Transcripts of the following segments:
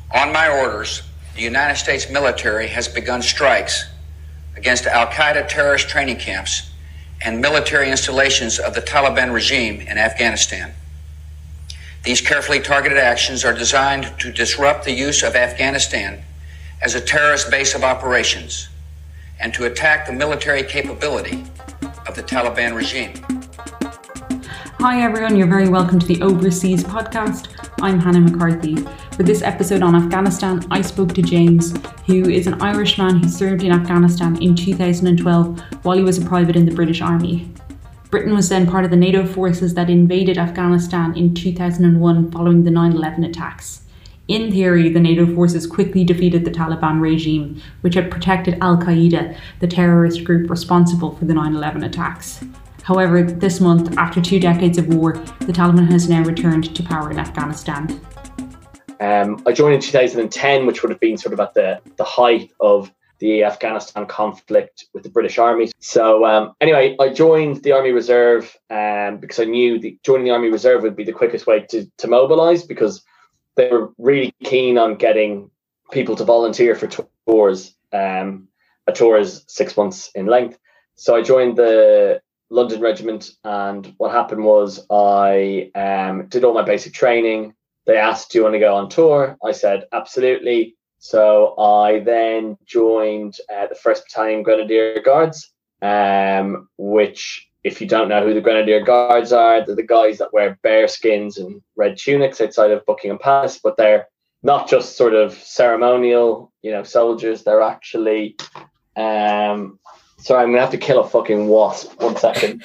On my orders, the United States military has begun strikes against al-Qaeda terrorist training camps and military installations of the Taliban regime in Afghanistan. These carefully targeted actions are designed to disrupt the use of Afghanistan as a terrorist base of operations and to attack the military capability of the Taliban regime. Hi everyone, you're very welcome to the Overseas podcast. I'm Hannah McCarthy. For this episode on Afghanistan, I spoke to James, who is an Irishman who served in Afghanistan in 2012 while he was a private in the British Army. Britain was then part of the NATO forces that invaded Afghanistan in 2001 following the 9/11 attacks. In theory, the NATO forces quickly defeated the Taliban regime, which had protected al-Qaeda, the terrorist group responsible for the 9/11 attacks. However, this month, after 2 decades of war, the Taliban has now returned to power in Afghanistan. I joined in 2010, which would have been sort of at the height of the Afghanistan conflict with the British Army. So anyway, I joined the Army Reserve because I knew joining the Army Reserve would be the quickest way to mobilise, because they were really keen on getting people to volunteer for tours. A tour is 6 months in length. So I joined the London Regiment, and what happened was I did all my basic training. They asked, do you want to go on tour? I said, absolutely. So I then joined the 1st Battalion Grenadier Guards, which, if you don't know who the Grenadier Guards are, they're the guys that wear bear skins and red tunics outside of Buckingham Palace, but they're not just sort of ceremonial, soldiers. They're actually... Sorry, I'm going to have to kill a fucking wasp. 1 second.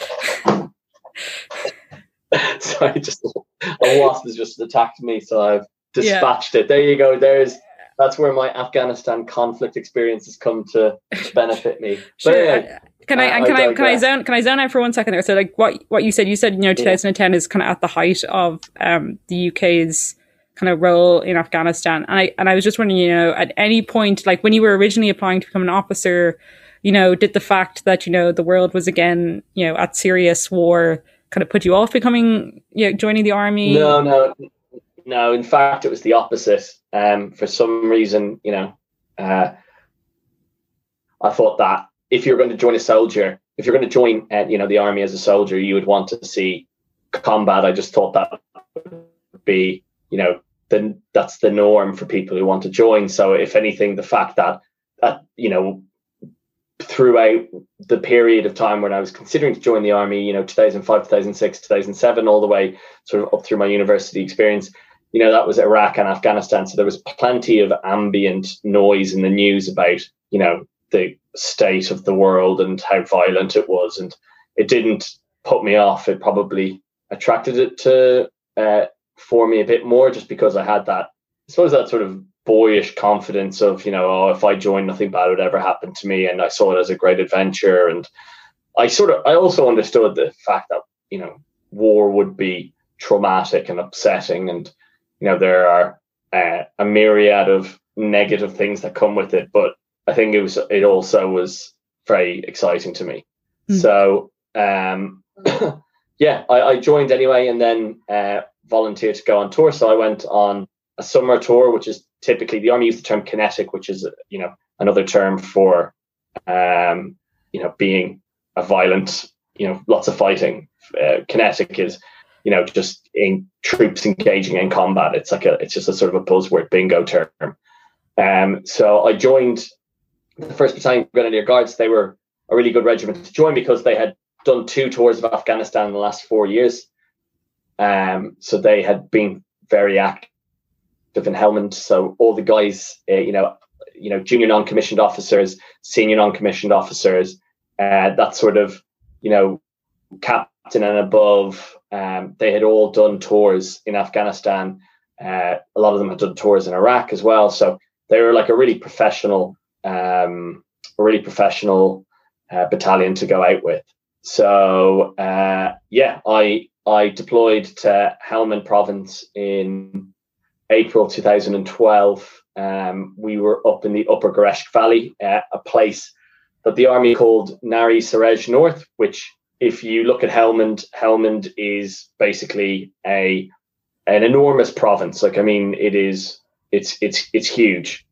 Sorry, just a wasp has just attacked me, so I've dispatched it. There you go. That's where my Afghanistan conflict experience has come to benefit me. Sure. Anyway, Can I zone out for 1 second there? So, like what you said, 2010 is kind of at the height of the UK's kind of role in Afghanistan, and I was just wondering, at any point, like when you were originally applying to become an officer, did the fact that, the world was again, at serious war kind of put you off becoming, joining the army? No. In fact, it was the opposite. For some reason, I thought that if you're going to join if you're going to join, the army as a soldier, you would want to see combat. I just thought that would be, that's the norm for people who want to join. So if anything, the fact that throughout the period of time when I was considering to join the army, 2005, 2006, 2007, all the way sort of up through my university experience, that was Iraq and Afghanistan. So there was plenty of ambient noise in the news about, the state of the world and how violent it was. And it didn't put me off. It probably attracted it to for me a bit more, just because I had that, I suppose, that sort of boyish confidence of, if I joined, nothing bad would ever happen to me. And I saw it as a great adventure. And I also understood the fact that, war would be traumatic and upsetting. And, there are a myriad of negative things that come with it. But I think it also was very exciting to me. So, I joined anyway, and then volunteered to go on tour. So I went on a summer tour, which is typically, the army use the term kinetic, which is, another term for, being a violent, lots of fighting. Kinetic is, just in troops engaging in combat. It's just a sort of a buzzword bingo term. So I joined the 1st Battalion Grenadier Guards. They were a really good regiment to join because they had done 2 tours of Afghanistan in the last 4 years. So they had been very active in Helmand. So all the guys, junior non-commissioned officers, senior non-commissioned officers, that sort of, captain and above, they had all done tours in Afghanistan. A lot of them had done tours in Iraq as well. So they were like a really professional battalion to go out with. So I deployed to Helmand province in April 2012. We were up in the Upper Gereshk Valley, a place that the army called Nari Sarej North, which, if you look at Helmand is basically an enormous province. It is it's huge.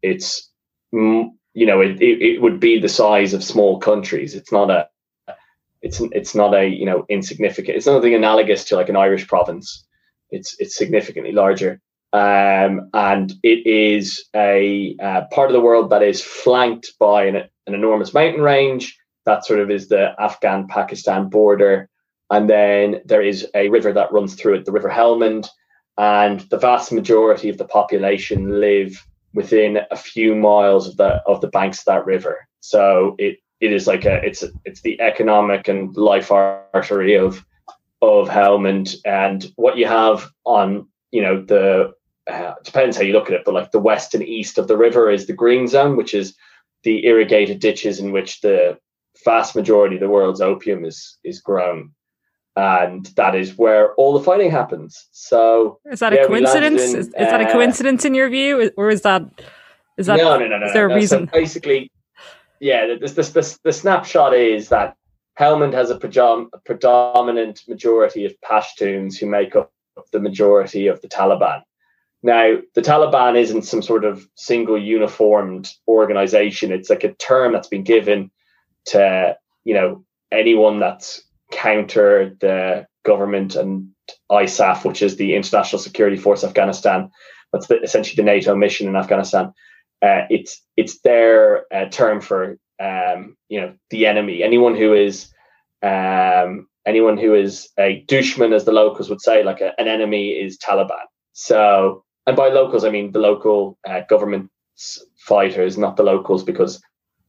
It would be the size of small countries. It's not a insignificant. It's nothing analogous to like an Irish province. It's significantly larger, and it is a part of the world that is flanked by an enormous mountain range that sort of is the Afghan-Pakistan border, and then there is a river that runs through it, the River Helmand, and the vast majority of the population live within a few miles of the banks of that river. So it is like it's the economic and life artery of Helmand. And what you have on, the depends how you look at it, but like the west and east of the river is the green zone, which is the irrigated ditches in which the vast majority of the world's opium is grown. And that is where all the fighting happens. So is that a coincidence? Is that a coincidence in your view, or is that no? Is there a reason? So basically, yeah, the snapshot is that Helmand has a predominant majority of Pashtuns who make up the majority of the Taliban. Now, the Taliban isn't some sort of single uniformed organization. It's like a term that's been given to, anyone that's counter the government and ISAF, which is the International Security Force Afghanistan. That's essentially the NATO mission in Afghanistan. It's their term for the enemy. Anyone who is a dushman, as the locals would say, like an enemy, is Taliban. So, and by locals I mean the local government fighters, not the locals, because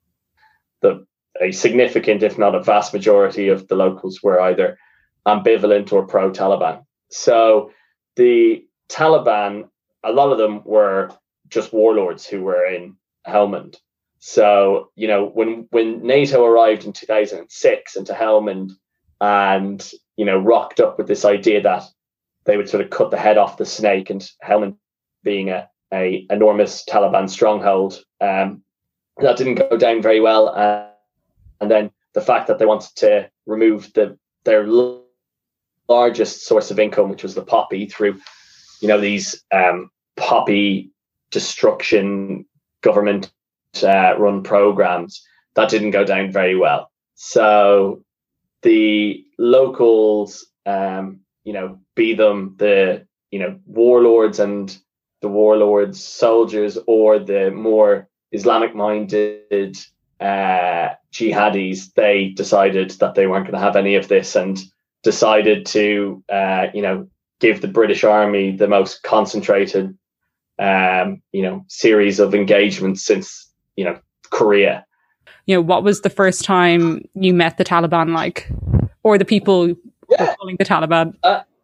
a significant, if not a vast majority of the locals were either ambivalent or pro-Taliban. So the Taliban, a lot of them were just warlords who were in Helmand. So, when NATO arrived in 2006 into Helmand and, rocked up with this idea that they would sort of cut the head off the snake, and Helmand being a enormous Taliban stronghold, that didn't go down very well. And then the fact that they wanted to remove their largest source of income, which was the poppy, through, these poppy destruction government run programs, that didn't go down very well. So the locals, be them the, warlords and the warlords' soldiers, or the more Islamic-minded jihadis, they decided that they weren't going to have any of this and decided to, give the British Army the most concentrated, series of engagements since, Korea. What was the first time you met the Taliban like, or the people calling the Taliban?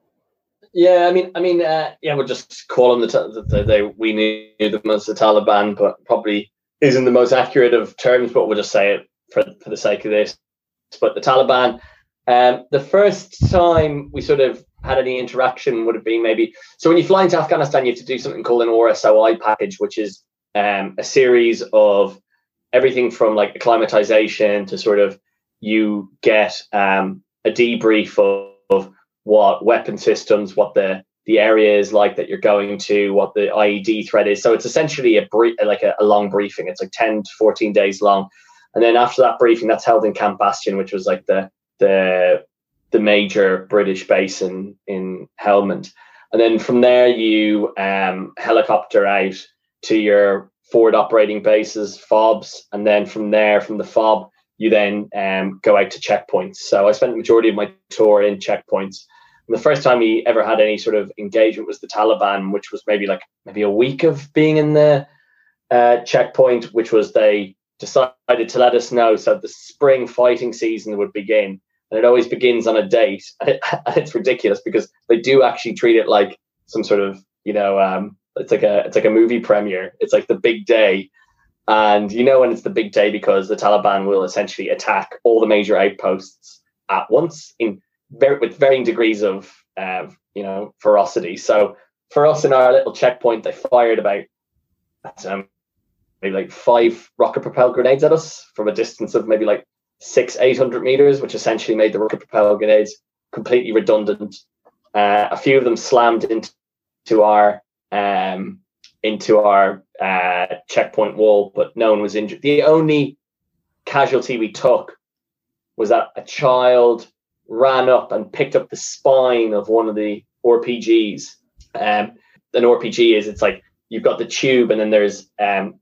We'll just call them we knew them as the Taliban, but probably isn't the most accurate of terms, but we'll just say it for the sake of this. But the Taliban, the first time we sort of had any interaction would have been maybe, so when you fly into Afghanistan, you have to do something called an RSOI package, which is a series of everything from like acclimatization to sort of, you get a debrief of what weapon systems, what the area is like that you're going to, what the IED threat is. So it's essentially a long briefing. It's like 10 to 14 days long. And then after that briefing, that's held in Camp Bastion, which was like the major British base in Helmand. And then from there, you helicopter out to your forward operating bases, FOBs. And then from there, from the FOB, you then go out to checkpoints. So I spent the majority of my tour in checkpoints. And the first time we ever had any sort of engagement was the Taliban, which was maybe a week of being in the checkpoint, which was they decided to let us know. So the spring fighting season would begin, and it always begins on a date. And it's ridiculous because they do actually treat it like some sort of, it's like a movie premiere. It's like the big day. And when it's the big day because the Taliban will essentially attack all the major outposts at once with varying degrees of ferocity. So for us in our little checkpoint, they fired about maybe like 5 rocket propelled grenades at us from a distance of maybe like 600-800 meters, which essentially made the rocket propelled grenades completely redundant. A few of them slammed into our into our checkpoint wall, but no one was injured. The only casualty we took was that a child ran up and picked up the spine of one of the RPGs. An RPG is, it's like you've got the tube and then there's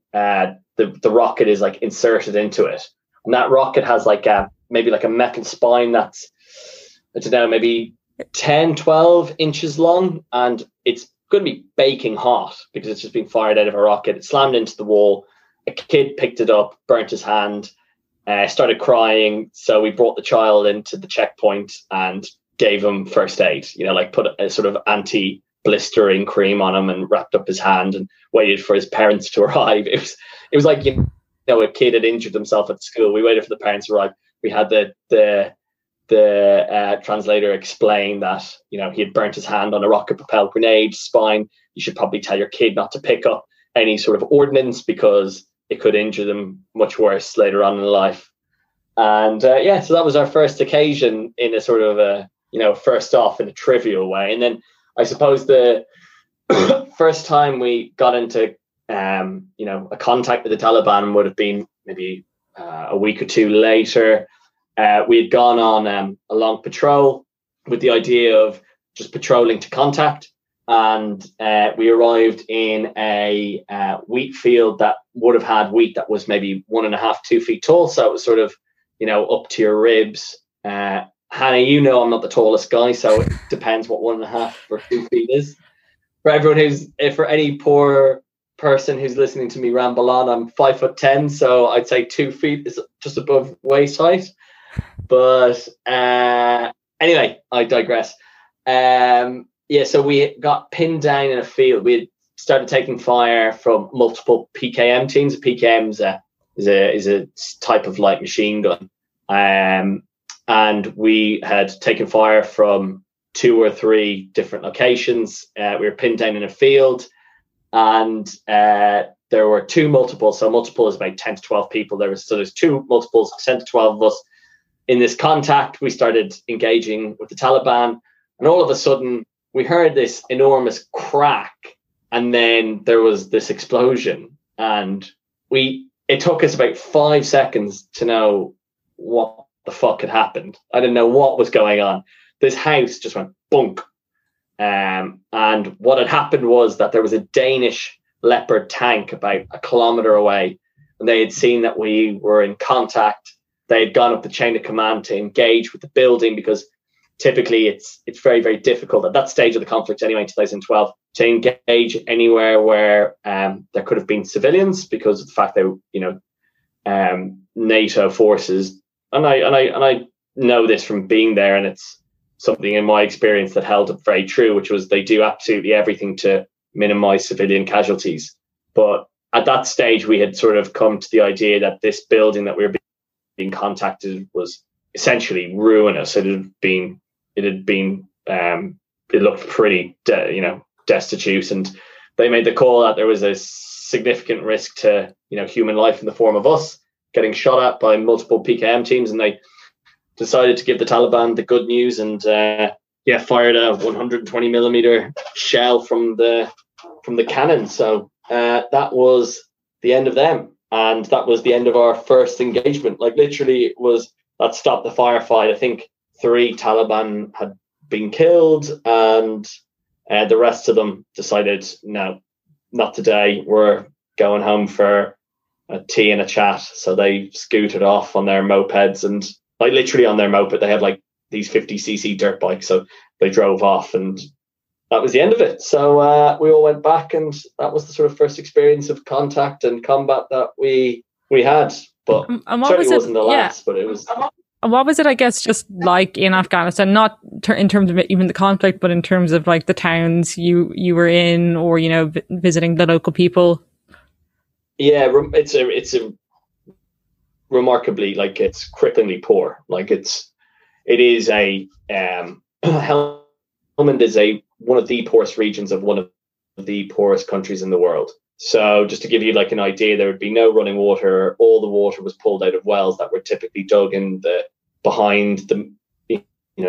the rocket is like inserted into it, and that rocket has like maybe like a metal spine that's, I don't know, maybe 10-12 inches long, and it's going to be baking hot because it's just been fired out of a rocket. It slammed into the wall. A kid picked it up, burnt his hand, started crying. So we brought the child into the checkpoint and gave him first aid, like put a sort of anti-blistering cream on him and wrapped up his hand and waited for his parents to arrive. It was like, a kid had injured himself at school. We waited for the parents to arrive. We had the translator explain that, he had burnt his hand on a rocket-propelled grenade spine. You should probably tell your kid not to pick up any sort of ordnance because it could injure them much worse later on in life. And so that was our first occasion in a sort of a, first off in a trivial way. And then I suppose the first time we got into, a contact with the Taliban would have been maybe a week or two later. We had gone on a long patrol with the idea of just patrolling to contact. And we arrived in a wheat field that would have had wheat that was maybe 1.5, 2 feet tall. So it was sort of, up to your ribs. Hannah, I'm not the tallest guy, so it depends what 1.5 or 2 feet is. For everyone for any poor person who's listening to me ramble on, I'm 5'10", so I'd say 2 feet is just above waist height. But anyway, I digress. So we got pinned down in a field. We had started taking fire from multiple PKM teams. A PKM is a type of light machine gun. And we had taken fire from 2 or 3 different locations. We were pinned down in a field, and there were 2 multiples. So multiple is about 10 to 12 people. There's 2 multiples, 10 to 12 of us. In this contact, we started engaging with the Taliban, and all of a sudden we heard this enormous crack, and then there was this explosion, and it took us about 5 seconds to know what the fuck had happened. I didn't know what was going on. This house just went bunk. And what had happened was that there was a Danish Leopard tank about 1 kilometer away, and they had seen that we were in contact. They had gone up the chain of command to engage with the building, because typically it's very, very difficult at that stage of the conflict anyway, in 2012, to engage anywhere where there could have been civilians, because of the fact that NATO forces, and I know this from being there, and it's something in my experience that held up very true, which was they do absolutely everything to minimize civilian casualties. But at that stage, we had sort of come to the idea that this building that we were being contacted was essentially ruinous. It looked pretty, destitute, and they made the call that there was a significant risk to, human life in the form of us getting shot at by multiple PKM teams, and they decided to give the Taliban the good news and fired a 120 millimeter shell from the cannon. So that was the end of them. And that was the end of our first engagement. Like, literally, that stopped the firefight. I think 3 Taliban had been killed, and the rest of them decided, no, not today. We're going home for a tea and a chat. So they scooted off on their mopeds, and like literally on their moped, they had like these 50cc dirt bikes. So they drove off, and that was the end of it. So we all went back, and that was the sort of first experience of contact and combat that we had. But and what certainly was it? Wasn't the last, but it was. And what was it, I guess, just like in Afghanistan, not in terms of even the conflict, but in terms of like the towns you were in, or, visiting the local people? Yeah, it's a remarkably, like, it's cripplingly poor. Like it is a Helmand is one of the poorest regions of one of the poorest countries in the world. So just to give you like an idea, there would be no running water. All the water was pulled out of wells that were typically dug in behind the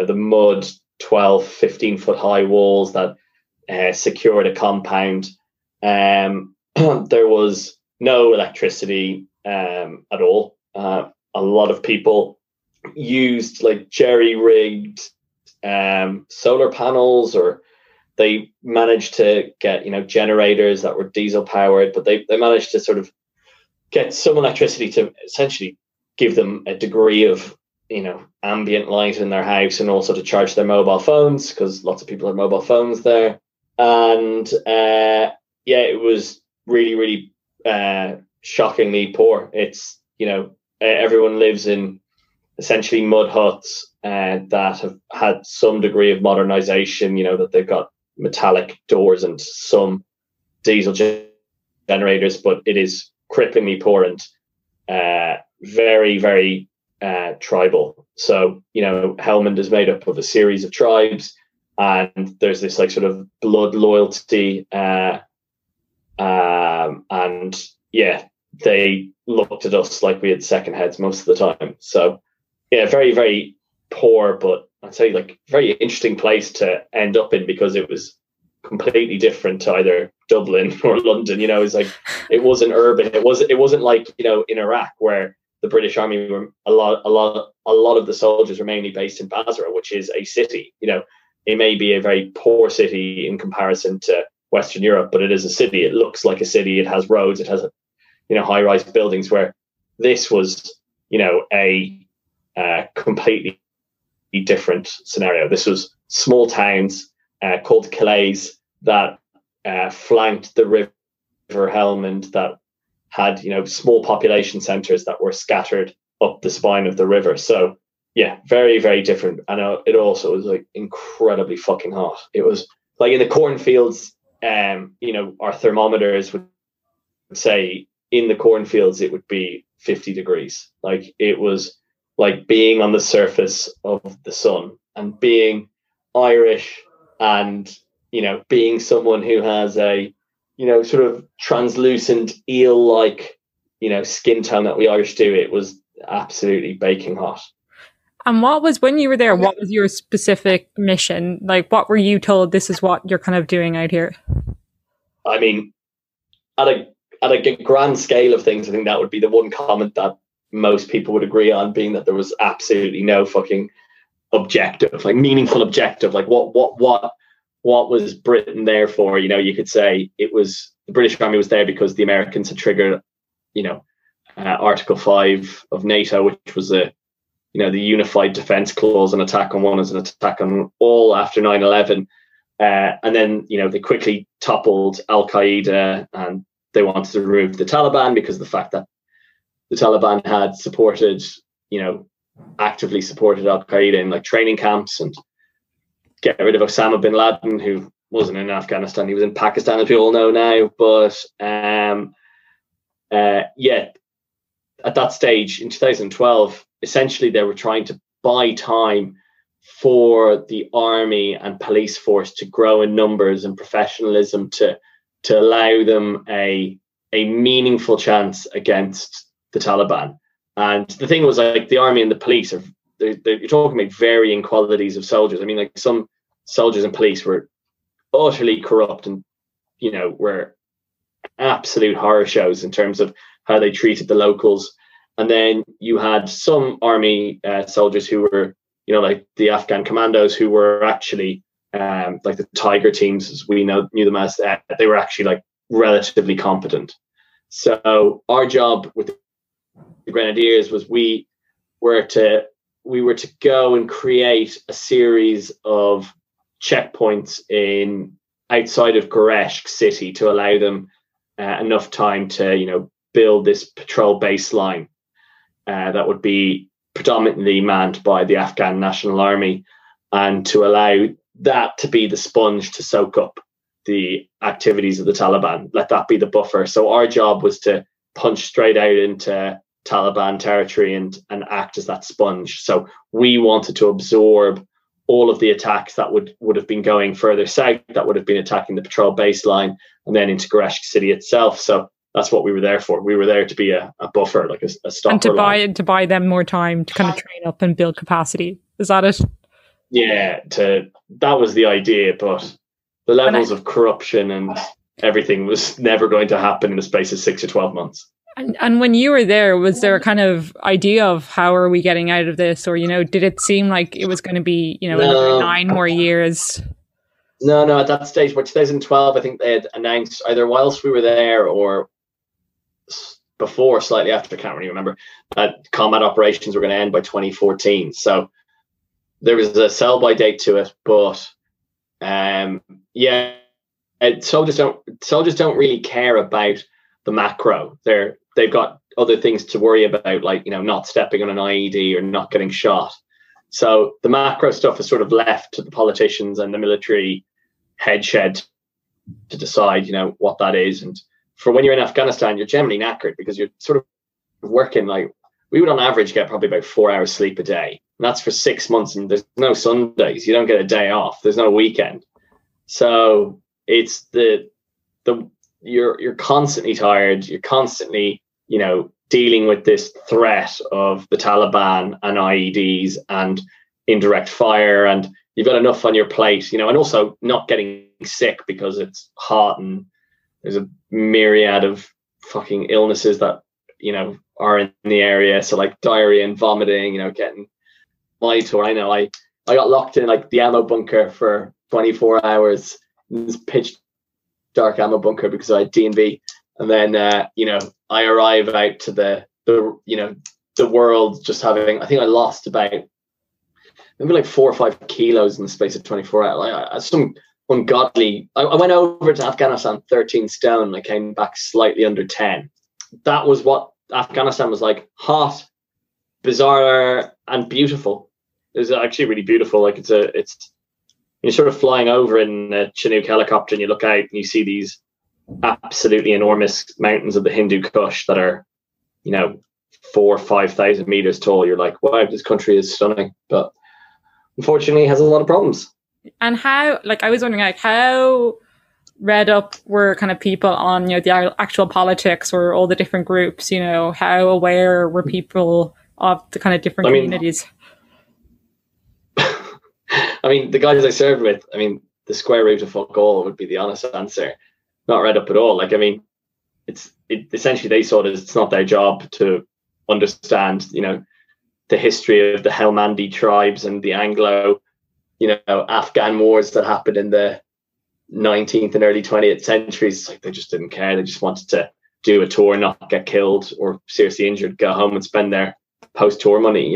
mud 12, 15 foot high walls that secured a compound. There was no electricity at all. A lot of people used like jerry-rigged solar panels, or they managed to get, generators that were diesel powered, but they managed to sort of get some electricity to essentially give them a degree of, ambient light in their house, and also to charge their mobile phones, because lots of people had mobile phones there. And it was really, really shockingly poor. It's, everyone lives in essentially mud huts that have had some degree of modernization, that they've got metallic doors and some diesel generators, but it is cripplingly poor and very, very tribal. So, Helmand is made up of a series of tribes, and there's this like sort of blood loyalty, and they looked at us like we had second heads most of the time. So very, very poor, but I'd say like very interesting place to end up in, because it was completely different to either Dublin or London. It's like, it wasn't urban. It wasn't like, in Iraq, where the British Army were a lot of the soldiers were mainly based in Basra, which is a city. It may be a very poor city in comparison to Western Europe, but it is a city. It looks like a city. It has roads. It has high-rise buildings. Where this was, a completely different scenario. This was small towns called Calais that flanked the River Helmand, that had small population centres that were scattered up the spine of the river. So very, very different. I know it also was like incredibly fucking hot. It was like in the cornfields. Our thermometers would say in the cornfields it would be 50 degrees. Like, it was like being on the surface of the sun, and being Irish, and being someone who has a sort of translucent eel-like skin tone that we Irish do. It was absolutely baking hot. And when you were there, what was your specific mission? Like, what were you told, this is what you're kind of doing out here? I mean, at a grand scale of things, I think that would be the one comment that most people would agree on, being that there was absolutely no fucking objective, like meaningful objective. Like, what was Britain there for? You could say it was, the British Army was there because the Americans had triggered, Article 5 of NATO, which was the unified defense clause. An attack on one is an attack on all after 9/11. And then, they quickly toppled Al-Qaeda, and they wanted to remove the Taliban because of the fact that the Taliban had actively supported Al-Qaeda in like training camps, and get rid of Osama bin Laden, who wasn't in Afghanistan. He was in Pakistan, as we all know now. But at that stage in 2012, essentially they were trying to buy time for the army and police force to grow in numbers and professionalism, to allow them a meaningful chance against the Taliban. And the thing was, like, the army and the police you're talking about varying qualities of soldiers. I mean, like, some soldiers and police were utterly corrupt and, were absolute horror shows in terms of how they treated the locals. And then you had some army soldiers who were, like the Afghan commandos, who were actually like the Tiger teams, as we knew them as. They were actually like relatively competent. So our job with the Grenadiers was we were to go and create a series of checkpoints outside of Goresh city to allow them enough time to build this patrol baseline that would be predominantly manned by the Afghan National Army, and to allow that to be the sponge to soak up the activities of the Taliban. Let that be the buffer. So our job was to punch straight out into Taliban territory and act as that sponge. So we wanted to absorb all of the attacks that would have been going further south, that would have been attacking the patrol baseline, and then into Goresh city itself. So that's what we were there for. We were there to be a buffer, like a stopper. And to buy them more time to kind of train up and build capacity. Is that it? Yeah, that was the idea, but the levels of corruption and everything was never going to happen in the space of 6 or 12 months. And when you were there, was there a kind of idea of how are we getting out of this? Or, did it seem like it was going to be, another 9 more years? No, at that stage, by 2012, I think they had announced either whilst we were there or before, slightly after, I can't really remember, that combat operations were going to end by 2014. So there was a sell-by date to it, but soldiers don't really care about the macro. They've got other things to worry about, like not stepping on an IED or not getting shot. So the macro stuff is sort of left to the politicians and the military headshed to decide, what that is. And for when you're in Afghanistan, you're generally knackered because you're sort of working, like, we would on average get probably about 4 hours sleep a day. And that's for 6 months, and there's no Sundays. You don't get a day off. There's no weekend. So it's you're constantly tired. You're constantly, dealing with this threat of the Taliban and IEDs and indirect fire, and you've got enough on your plate, and also not getting sick because it's hot and there's a myriad of fucking illnesses that, are in the area. So like diarrhea and vomiting, getting my tour. I know I got locked in like the ammo bunker for 24 hours in this pitch dark ammo bunker because I had D&B. And then, I arrive out to the world just having, I think I lost about maybe like 4 or 5 kilos in the space of 24 hours. Some ungodly, I went over to Afghanistan 13 stone and I came back slightly under 10. That was what Afghanistan was like: hot, bizarre, and beautiful. It was actually really beautiful. Like it's you're sort of flying over in a Chinook helicopter and you look out and you see these absolutely enormous mountains of the Hindu Kush that are, 4,000 or 5,000 meters tall. You're like, wow, this country is stunning, but unfortunately it has a lot of problems. And how, I was wondering, how read up were kind of people on, the actual politics or all the different groups, how aware were people of the kind of different communities? The guys I served with, the square root of fuck all would be the honest answer. Not read up at all. Essentially they saw it as it's not their job to understand, the history of the Helmandi tribes and the Anglo, Afghan wars that happened in the 19th and early 20th centuries. Like, they just didn't care. They just wanted to do a tour, not get killed or seriously injured, go home and spend their post-tour money.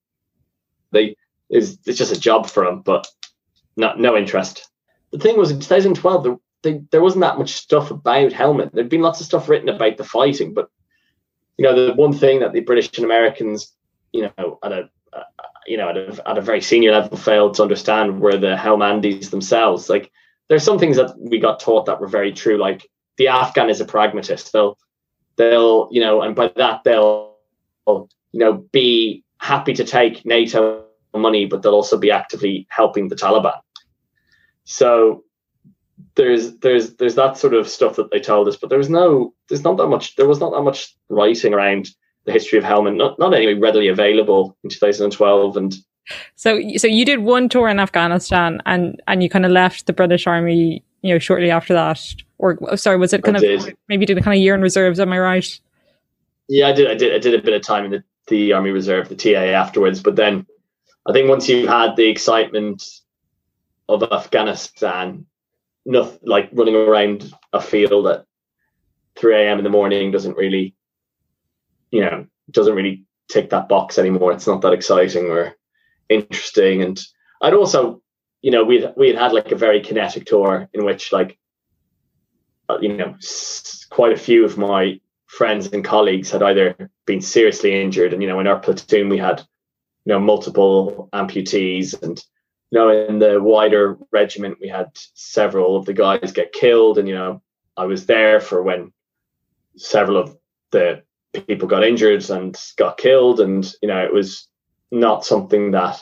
It's just a job for them, but no interest. The thing was, in 2012, there wasn't that much stuff about Helmand. There'd been lots of stuff written about the fighting, but the one thing that the British and Americans, at a very senior level, failed to understand were the Helmandis themselves. Like, there's some things that we got taught that were very true. Like, the Afghan is a pragmatist. They'll and by that they'll be happy to take NATO money, but they'll also be actively helping the Taliban. So there's that sort of stuff that they told us, but there was not that much writing around the history of Helmand, not anyway readily available in 2012. And so you did one tour in Afghanistan and you kind of left the British Army, shortly after that, or sorry, was it kind of maybe did a kind of year in reserves? Am I right? Yeah, I did a bit of time in the Army Reserve, the TA, afterwards. But then I think once you had the excitement of Afghanistan, nothing like running around a field at 3 a.m. in the morning doesn't really tick that box anymore. It's not that exciting or interesting. And I'd also, we had like a very kinetic tour in which quite a few of my friends and colleagues had either been seriously injured, and in our platoon we had multiple amputees, and in the wider regiment we had several of the guys get killed, and I was there for when several of the people got injured and got killed, and it was not something that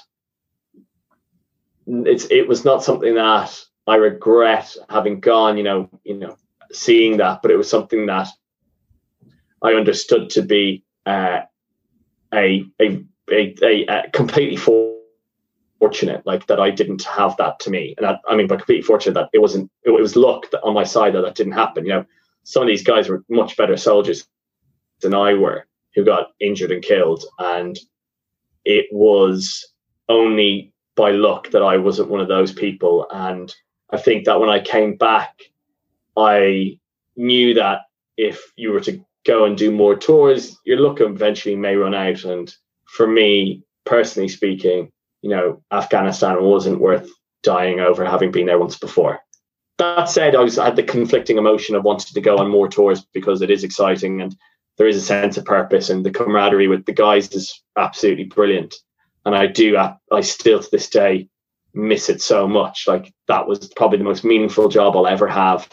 it was not something that I regret having gone, seeing that, but it was something that I understood to be a completely forced fortunate, like, that I didn't have that to me. And I mean, by completely fortunate that it was luck that on my side that didn't happen. You know, some of these guys were much better soldiers than I were, who got injured and killed. And it was only by luck that I wasn't one of those people. And I think that when I came back, I knew that if you were to go and do more tours, your luck eventually may run out. And for me, personally speaking, you know, Afghanistan wasn't worth dying over, having been there once before. That said, I had the conflicting emotion of wanting to go on more tours because it is exciting and there is a sense of purpose, and the camaraderie with the guys is absolutely brilliant. And I still to this day miss it so much. Like, that was probably the most meaningful job I'll ever have.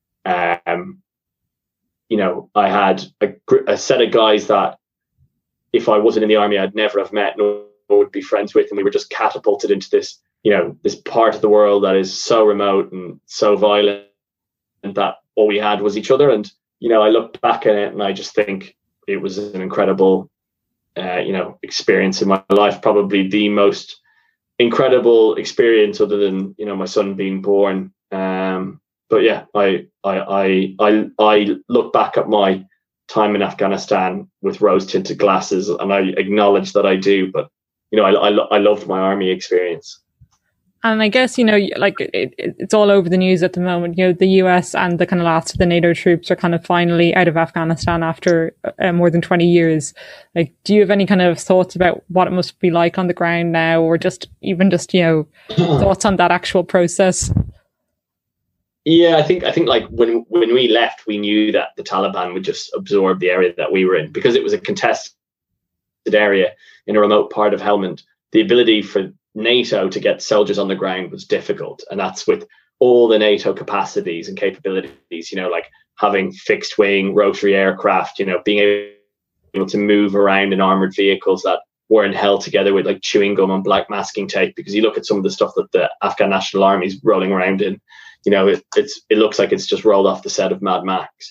You know, I had a set of guys that if I wasn't in the army, I'd never have met nor would be friends with. And we were just catapulted into this, you know, this part of the world that is so remote and so violent, and that all we had was each other. And, you know, I look back at it and I just think it was an incredible, you know, experience in my life. Probably the most incredible experience other than, you know, my son being born. But yeah, I look back at my time in Afghanistan with rose-tinted glasses, and I acknowledge that I do. But, you know, I loved my army experience. And I guess, you know, like it's all over the news at the moment. You know, the US and the kind of last of the NATO troops are kind of finally out of Afghanistan after more than 20 years. Like, do you have any kind of thoughts about what it must be like on the ground now, or just, you know, thoughts on that actual process? Yeah, I think like when we left, we knew that the Taliban would just absorb the area that we were in, because it was a contested area in a remote part of Helmand. The ability for NATO to get soldiers on the ground was difficult, and that's with all the NATO capacities and capabilities, you know, like having fixed wing rotary aircraft, you know, being able to move around in armored vehicles that weren't held together with like chewing gum and black masking tape. Because you look at some of the stuff that the Afghan National Army is rolling around in, you know, it looks like it's just rolled off the set of Mad Max.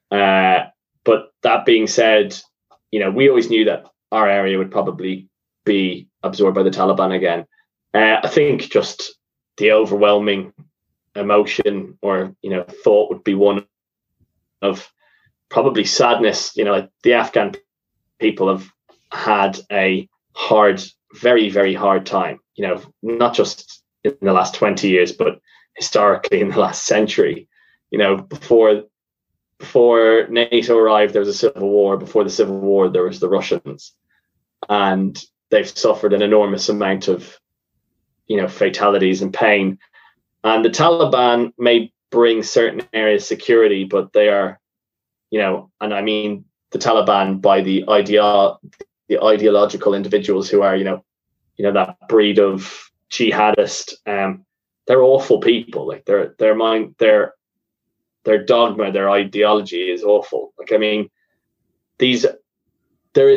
But that being said, you know, we always knew that our area would probably be absorbed by the Taliban again. I think just the overwhelming emotion, or, you know, thought would be one of probably sadness. You know, like, the Afghan people have had a hard, very, very hard time, you know, not just in the last 20 years, but historically in the last century. You know, before NATO arrived, there was a civil war. Before the civil war, there was the Russians, and they've suffered an enormous amount of, you know, fatalities and pain. And the Taliban may bring certain areas security, but they are, you know, and I mean the Taliban by the ideological individuals who are, you know, that breed of jihadist. They're awful people. Like, their dogma, their ideology is awful. Like, I mean, there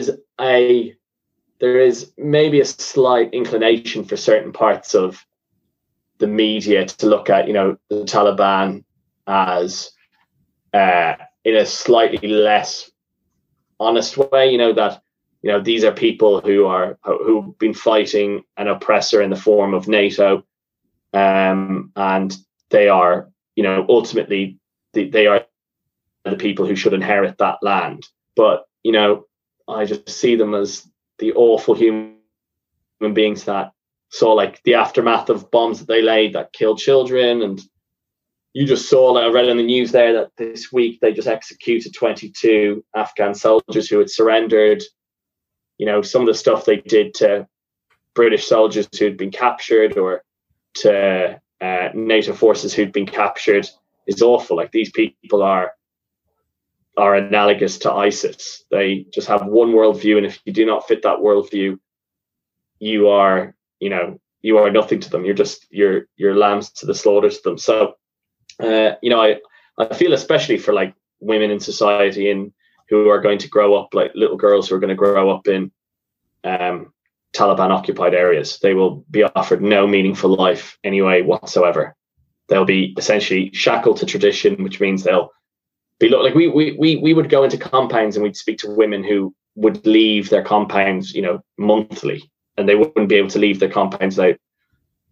is maybe a slight inclination for certain parts of the media to look at, you know, the Taliban as in a slightly less honest way, you know, that, you know, these are people who've been fighting an oppressor in the form of NATO, and they are, you know, ultimately they are the people who should inherit that land. But, you know, I just see them as the awful human beings that saw, like, the aftermath of bombs that they laid that killed children. And you just saw, like, I read in the news there that this week they just executed 22 Afghan soldiers who had surrendered. You know, some of the stuff they did to British soldiers who'd been captured, or to NATO forces who'd been captured, is awful. Like, these people are analogous to ISIS. They just have one worldview, and if you do not fit that worldview, you are nothing to them. You're just you're lambs to the slaughter to them. So, you know, I feel especially for, like, women in society and who are going to grow up, like little girls who are going to grow up in Taliban occupied areas. They will be offered no meaningful life anyway whatsoever. They'll be essentially shackled to tradition, which means they'll be like, we would go into compounds and we'd speak to women who would leave their compounds, you know, monthly, and they wouldn't be able to leave their compounds without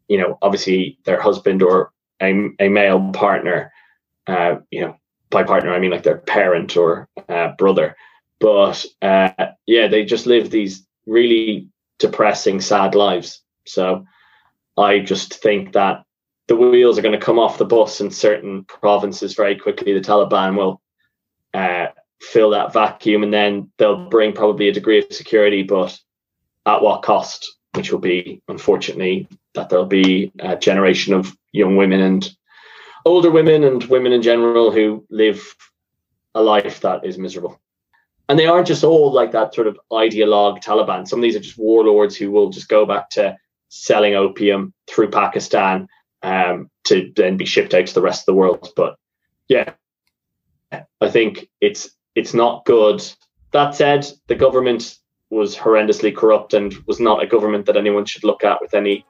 obviously their husband or a male partner, by partner I mean like their parent or brother, but they just live these really depressing, sad lives. So I just think that the wheels are going to come off the bus in certain provinces very quickly. The Taliban will fill that vacuum, and then they'll bring probably a degree of security, but at what cost? Which will be, unfortunately, that there'll be a generation of young women and older women and women in general who live a life that is miserable. And they aren't just all like that sort of ideologue Taliban. Some of these are just warlords who will just go back to selling opium through Pakistan to then be shipped out to the rest of the world. But yeah, I think it's not good. That said, the government was horrendously corrupt and was not a government that anyone should look at with any,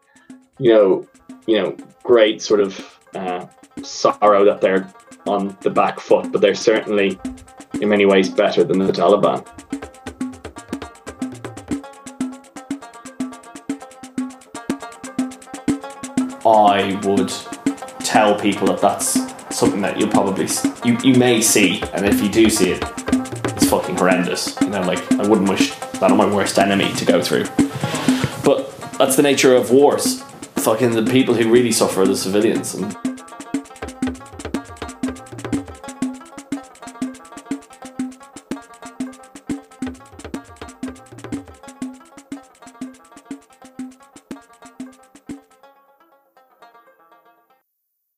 great sort of sorrow that they're on the back foot. But they're certainly, in many ways, better than the Taliban. I would tell people that that's something that you'll probably you may see, and if you do see it, it's fucking horrendous. I wouldn't wish that on my worst enemy to go through. But that's the nature of wars. Fucking the people who really suffer are the civilians, and